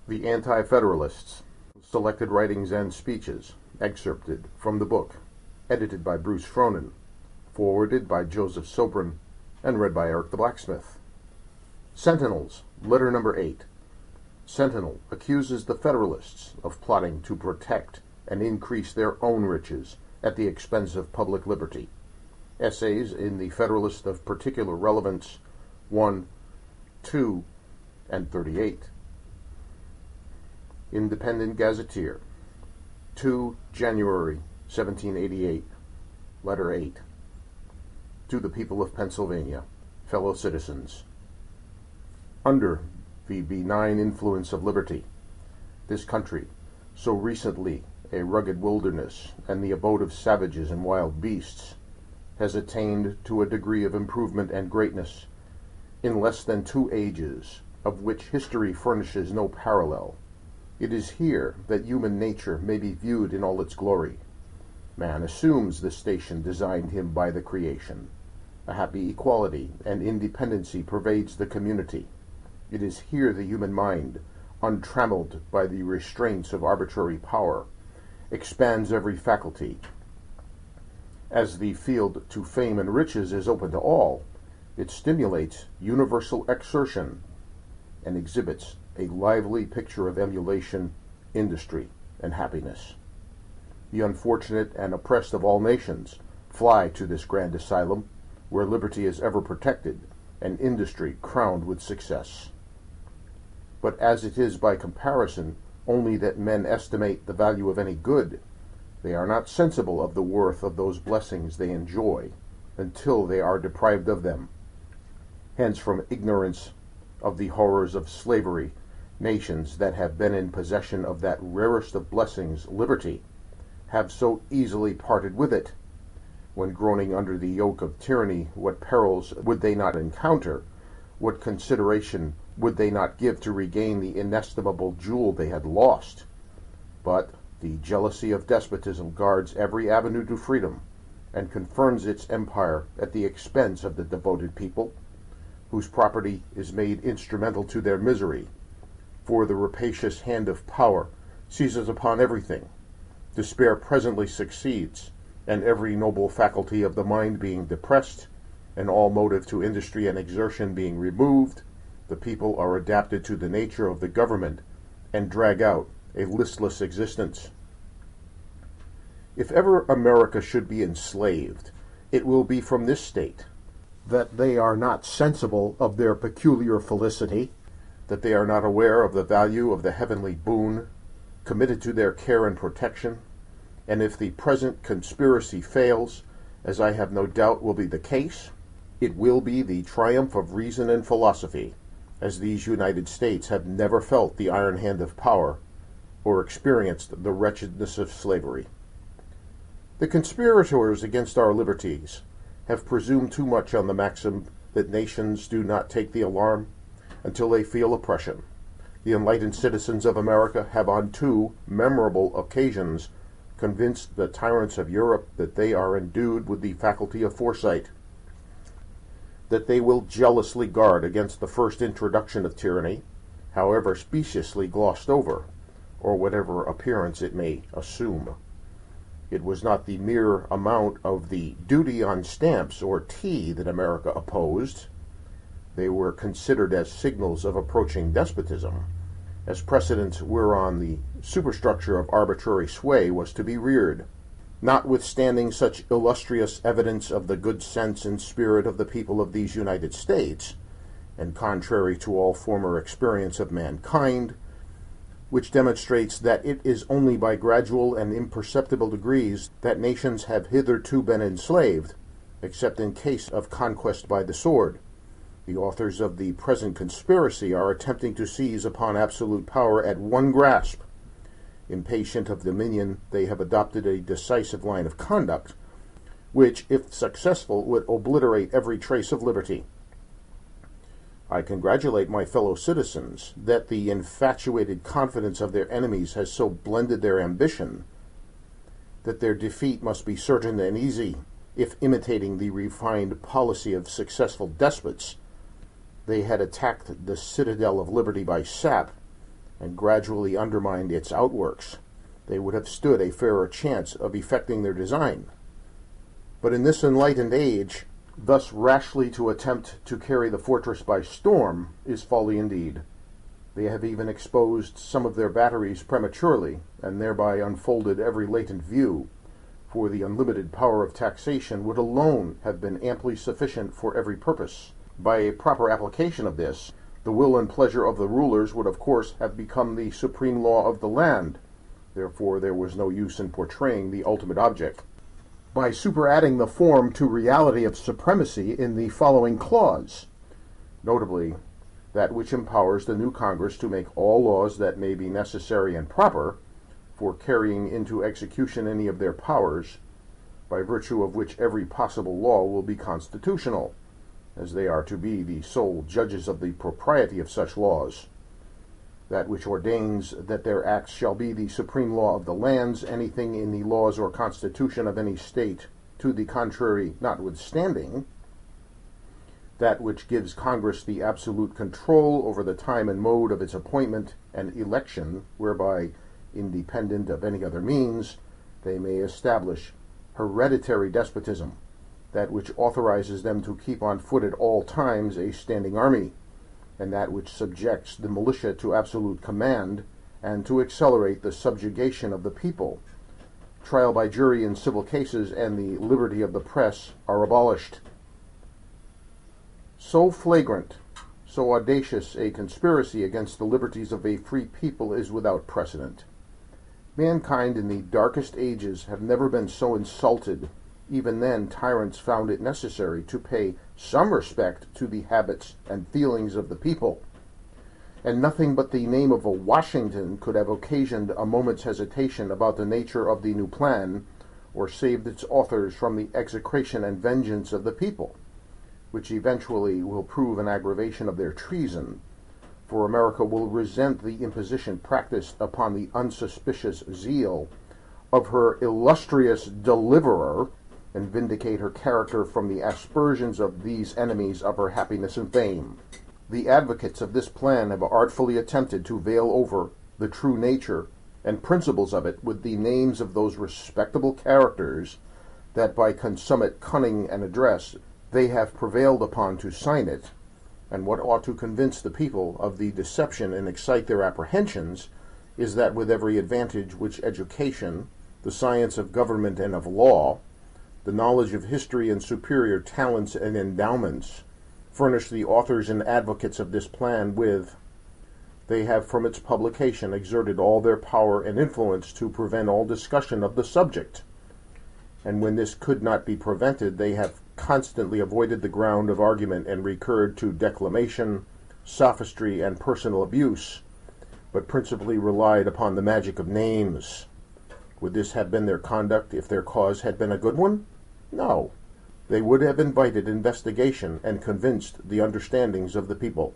The Anti-Federalists, Selected Writings and Speeches, excerpted from the book, edited by Bruce Fronin, forwarded by Joseph Sobran, and read by Eric the Blacksmith. Sentinels, letter number 8. Sentinel accuses the Federalists of plotting to protect and increase their own riches at the expense of public liberty. Essays in the Federalist of Particular Relevance 1, 2, and 38. Independent Gazetteer, 2 January 1788, Letter 8. To the people of Pennsylvania, fellow citizens. Under the benign influence of liberty, this country, so recently a rugged wilderness and the abode of savages and wild beasts, has attained to a degree of improvement and greatness in less than 2 ages, of which history furnishes no parallel. It is here that human nature may be viewed in all its glory. Man assumes the station designed him by the creation. A happy equality and independency pervades the community. It is here the human mind, untrammeled by the restraints of arbitrary power, expands every faculty. As the field to fame and riches is open to all, it stimulates universal exertion and exhibits a lively picture of emulation, industry, and happiness. The unfortunate and oppressed of all nations fly to this grand asylum, where liberty is ever protected and industry crowned with success. But as it is by comparison only that men estimate the value of any good, they are not sensible of the worth of those blessings they enjoy until they are deprived of them. Hence, from ignorance of the horrors of slavery, nations that have been in possession of that rarest of blessings, liberty, have so easily parted with it. When groaning under the yoke of tyranny, what perils would they not encounter? What consideration would they not give to regain the inestimable jewel they had lost? But the jealousy of despotism guards every avenue to freedom, and confirms its empire at the expense of the devoted people, whose property is made instrumental to their misery. For the rapacious hand of power seizes upon everything. Despair presently succeeds, and every noble faculty of the mind being depressed, and all motive to industry and exertion being removed, the people are adapted to the nature of the government, and drag out a listless existence. If ever America should be enslaved, it will be from this state, that they are not sensible of their peculiar felicity, that they are not aware of the value of the heavenly boon committed to their care and protection, and if the present conspiracy fails, as I have no doubt will be the case, it will be the triumph of reason and philosophy, as these United States have never felt the iron hand of power or experienced the wretchedness of slavery. The conspirators against our liberties have presumed too much on the maxim that nations do not take the alarm until they feel oppression. The enlightened citizens of America have on 2 memorable occasions convinced the tyrants of Europe that they are endued with the faculty of foresight, that they will jealously guard against the first introduction of tyranny, however speciously glossed over, or whatever appearance it may assume. It was not the mere amount of the duty on stamps or tea that America opposed. They were considered as signals of approaching despotism, as precedents whereon the superstructure of arbitrary sway was to be reared. Notwithstanding such illustrious evidence of the good sense and spirit of the people of these United States, and contrary to all former experience of mankind, which demonstrates that it is only by gradual and imperceptible degrees that nations have hitherto been enslaved, except in case of conquest by the sword, the authors of the present conspiracy are attempting to seize upon absolute power at one grasp. Impatient of dominion, they have adopted a decisive line of conduct, which, if successful, would obliterate every trace of liberty. I congratulate my fellow citizens that the infatuated confidence of their enemies has so blended their ambition that their defeat must be certain and easy, if, imitating the refined policy of successful despots, they had attacked the citadel of liberty by sap, and gradually undermined its outworks, they would have stood a fairer chance of effecting their design. But in this enlightened age, thus rashly to attempt to carry the fortress by storm is folly indeed. They have even exposed some of their batteries prematurely, and thereby unfolded every latent view, for the unlimited power of taxation would alone have been amply sufficient for every purpose. By a proper application of this, the will and pleasure of the rulers would of course have become the supreme law of the land. Therefore there was no use in portraying the ultimate object. By superadding the form to reality of supremacy in the following clause, notably, that which empowers the new Congress to make all laws that may be necessary and proper for carrying into execution any of their powers, by virtue of which every possible law will be constitutional, as they are to be the sole judges of the propriety of such laws. That which ordains that their acts shall be the supreme law of the lands, anything in the laws or constitution of any state to the contrary notwithstanding. That which gives Congress the absolute control over the time and mode of its appointment and election, whereby, independent of any other means, they may establish hereditary despotism. That which authorizes them to keep on foot at all times a standing army, and that which subjects the militia to absolute command, and to accelerate the subjugation of the people. Trial by jury in civil cases and the liberty of the press are abolished. So flagrant, so audacious a conspiracy against the liberties of a free people is without precedent. Mankind in the darkest ages have never been so insulted. Even then, tyrants found it necessary to pay some respect to the habits and feelings of the people, and nothing but the name of a Washington could have occasioned a moment's hesitation about the nature of the new plan, or saved its authors from the execration and vengeance of the people, which eventually will prove an aggravation of their treason, for America will resent the imposition practiced upon the unsuspicious zeal of her illustrious deliverer, and vindicate her character from the aspersions of these enemies of her happiness and fame. The advocates of this plan have artfully attempted to veil over the true nature and principles of it with the names of those respectable characters that by consummate cunning and address they have prevailed upon to sign it, and what ought to convince the people of the deception and excite their apprehensions is that with every advantage which education, the science of government and of law, the knowledge of history and superior talents and endowments furnish the authors and advocates of this plan with, they have from its publication exerted all their power and influence to prevent all discussion of the subject, and when this could not be prevented, they have constantly avoided the ground of argument and recurred to declamation, sophistry, and personal abuse, but principally relied upon the magic of names. Would this have been their conduct if their cause had been a good one? No. They would have invited investigation and convinced the understandings of the people.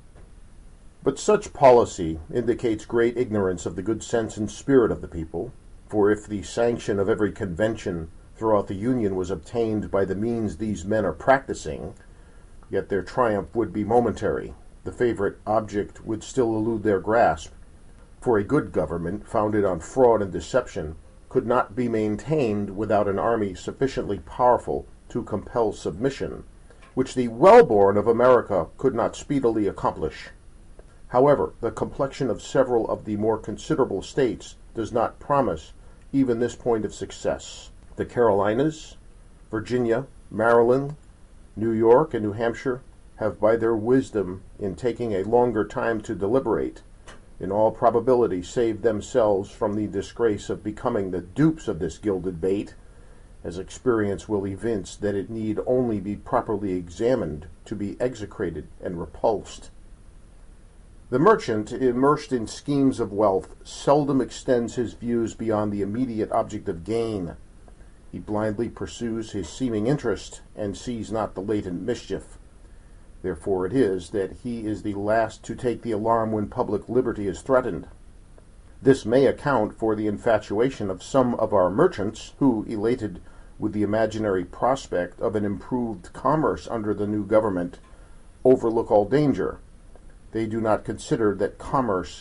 But such policy indicates great ignorance of the good sense and spirit of the people, for if the sanction of every convention throughout the Union was obtained by the means these men are practicing, yet their triumph would be momentary. The favorite object would still elude their grasp, for a good government, founded on fraud and deception, could not be maintained without an army sufficiently powerful to compel submission, which the well-born of America could not speedily accomplish. However, the complexion of several of the more considerable states does not promise even this point of success. The Carolinas, Virginia, Maryland, New York, and New Hampshire have by their wisdom in taking a longer time to deliberate, in all probability saved themselves from the disgrace of becoming the dupes of this gilded bait, as experience will evince that it need only be properly examined to be execrated and repulsed. The merchant, immersed in schemes of wealth, seldom extends his views beyond the immediate object of gain. He blindly pursues his seeming interest and sees not the latent mischief. Therefore it is that he is the last to take the alarm when public liberty is threatened. This may account for the infatuation of some of our merchants who, elated with the imaginary prospect of an improved commerce under the new government, overlook all danger. They do not consider that commerce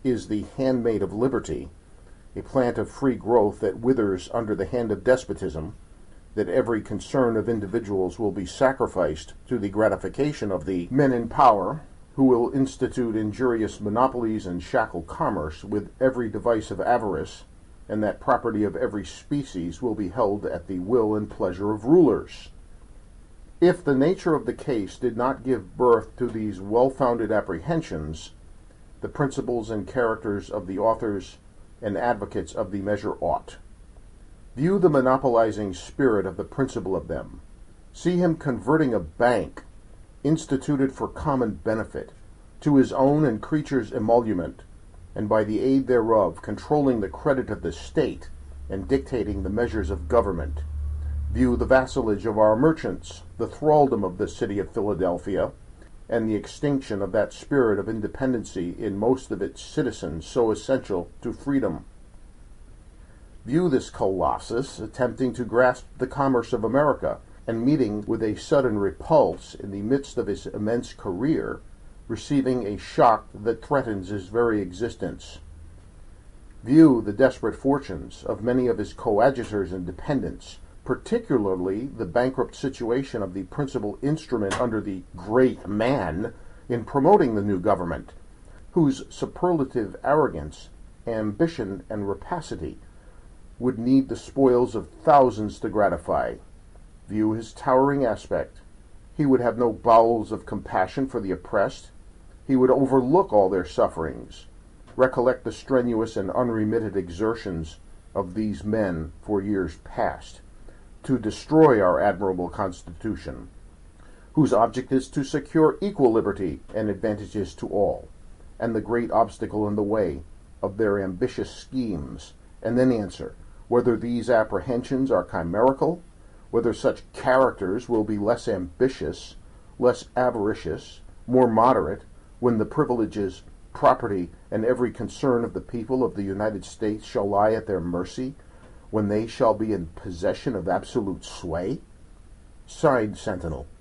is the handmaid of liberty, a plant of free growth that withers under the hand of despotism, that every concern of individuals will be sacrificed to the gratification of the men in power, who will institute injurious monopolies and shackle commerce with every device of avarice, and that property of every species will be held at the will and pleasure of rulers. If the nature of the case did not give birth to these well-founded apprehensions, the principles and characters of the authors and advocates of the measure ought. View the monopolizing spirit of the principle of them. See him converting a bank, instituted for common benefit, to his own and creatures' emolument, and by the aid thereof controlling the credit of the state and dictating the measures of government. View the vassalage of our merchants, the thraldom of the city of Philadelphia, and the extinction of that spirit of independency in most of its citizens so essential to freedom. View this colossus attempting to grasp the commerce of America, and meeting with a sudden repulse in the midst of his immense career, receiving a shock that threatens his very existence. View the desperate fortunes of many of his coadjutors and dependents, particularly the bankrupt situation of the principal instrument under the great man in promoting the new government, whose superlative arrogance, ambition, and rapacity would need the spoils of thousands to gratify. View his towering aspect. He would have no bowels of compassion for the oppressed. He would overlook all their sufferings. Recollect the strenuous and unremitted exertions of these men for years past to destroy our admirable Constitution, whose object is to secure equal liberty and advantages to all, and the great obstacle in the way of their ambitious schemes, and then answer whether these apprehensions are chimerical, whether such characters will be less ambitious, less avaricious, more moderate, when the privileges, property, and every concern of the people of the United States shall lie at their mercy, when they shall be in possession of absolute sway? Signed, Sentinel.